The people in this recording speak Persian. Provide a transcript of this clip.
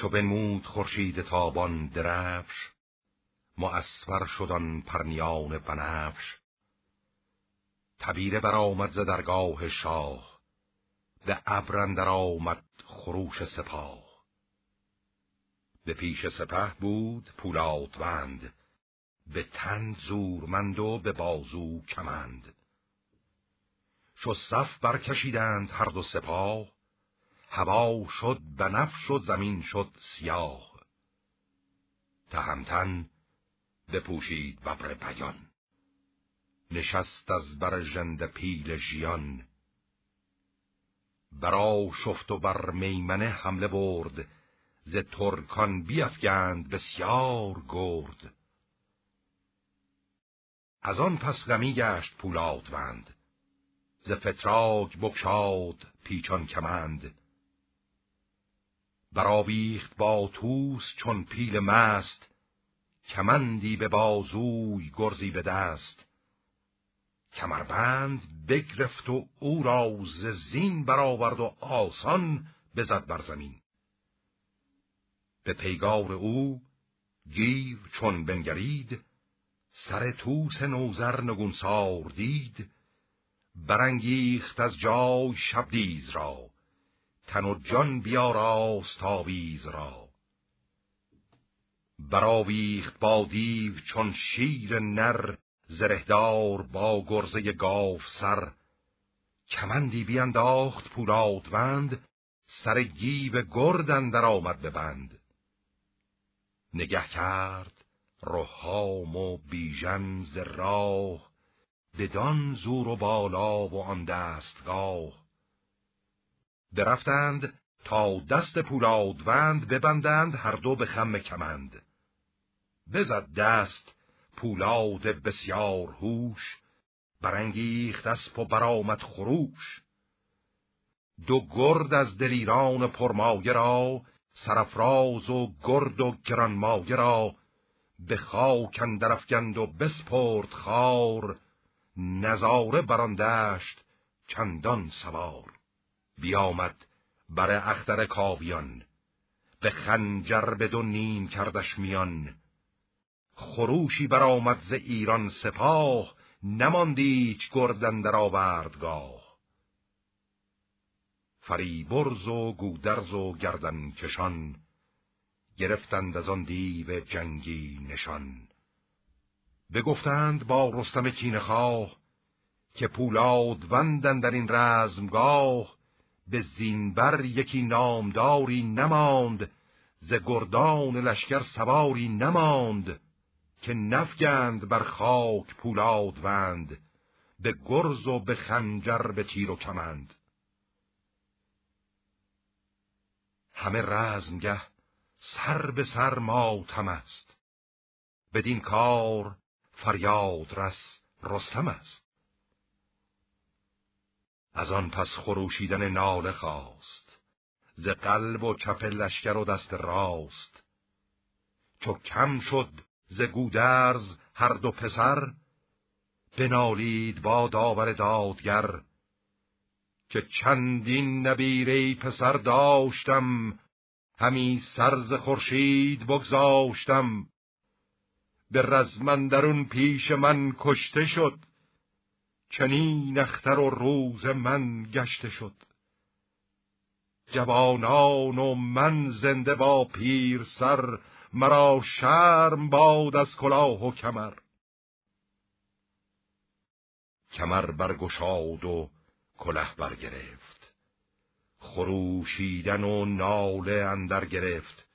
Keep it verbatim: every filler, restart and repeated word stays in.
چو بنمود خورشید تابان درفش، مؤسفر شدن پرنیان بنفش. تبیره برآمد ز درگاه شاه، به ابر اندر آمد خروش سپاه. به پیش سپه بود پولادوند، به تن زورمند و به بازو کمند. چو صف برکشیدند هر دو سپاه، هوا شد بنفش و زمین شد سیاه. تهمتن بپوشید ببر بیان، نشست از بر ژنده پیل ژیان. برا شفت و بر میمنه حمله برد، ز ترکان بیفگند بسیار گرد. از آن پس غمی گشت پولادوند، ز فتراک بگشاد پیچان کمند. برآویخت با طوس چون پیل مست، کمندی به بازوی گرزی به دست. کمربند بگرفت و او را ز زین برآورد و آسان بزد بر زمین. به پیگار او گیو چون بنگرید، سر طوس نوذر نگونسار دید. برانگیخت از جای شبدیز را، تن و جان بیاراست آویز را. برآویخت با دیو چون شیر نر، زرهدار با گرزه گاو سر. کمندی بینداخت پولادوند، سر گیو گرد اندر آمد به بند. نگه کرد رهام و بیژن ز راه، بدان زور و بالا و آن دستگاه. برفتند تا دست پولادوند، ببندند هر دو به خم کمند. بزد دست پولاد بسیار هوش، برانگیخت اسپ و برآمد خروش. دو گرد از دلیران پرمایه را، سرافراز و گرد و گرانمایه را. به خاک اندر افگند و بسپرد خوار، نظاره بر آن دشت چندان سوار. بیامد بر اختر کاویان، به خنجر به دو نیم کردش میان. خروشی برآمد ز ایران سپاه، نماند ایچ گرد اندر آوردگاه. فریبرز و گودرز و گردن کشان، گرفتند از آن دیو جنگی نشان. بگفتند با رستم کینه‌خواه، که پولادوند اندر این رزمگاه. به زینبر یکی نامداری نماند، ز گردان لشکر سواری نماند. که نفگند بر خاک پولادوند، به گرز و به خنجر به تیر و کمند. همه رزمگه سر به سر ماتم است، بدین کار فریاد رس رستم است. از آن پس خروشیدن ناله خواست، ز قلب و چپ لشکر و دست راست. چو کم شد ز گودرز هر دو پسر، بنالید با داور دادگر. که چندین نبیره پسر داشتم، همی سر ز خورشید بگذاشتم. به رزم اندرون پیش من کشته شد، چنین اختر و روز من گشته شد. جوانان و من زنده با پیر سر، مرا شرم باد از کلاه و کمر. کمر برگشاد و کله برگرفت، خروشیدن و ناله اندر گرفت.